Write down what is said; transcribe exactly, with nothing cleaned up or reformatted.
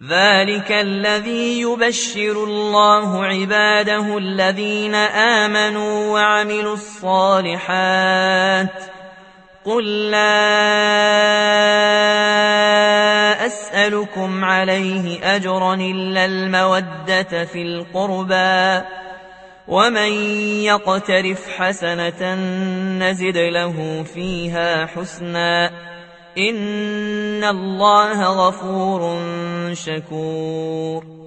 ذلك الذي يبشر الله عباده الذين آمنوا وعملوا الصالحات قل لا أسألكم عليه أجرا إلا المودة في القربى ومن يقترف حسنة نزد له فيها حسنا إن الله غفور شكور